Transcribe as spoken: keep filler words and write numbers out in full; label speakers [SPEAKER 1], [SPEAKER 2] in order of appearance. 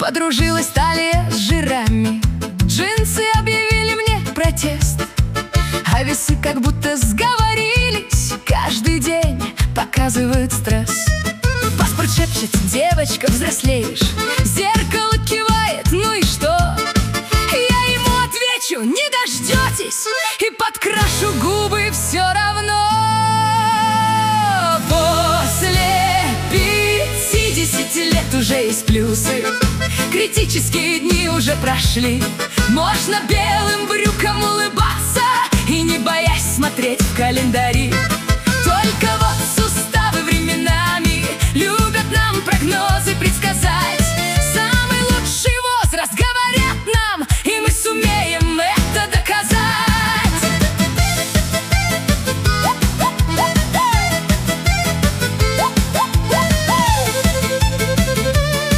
[SPEAKER 1] Подружилась талия с жирами, джинсы объявили мне протест, а весы как будто сговорились, каждый день показывают стресс. Паспорт шепчет: девочка, взрослеешь. Зеркало кивает: ну и что? Я ему отвечу: не дождетесь, и подкрашу губы все равно. После пятидесяти лет уже есть плюсы, критические дни уже прошли. Можно белым брюком улыбаться и не боясь смотреть в календари. Только вот суставы временами любят нам прогнозы предсказать.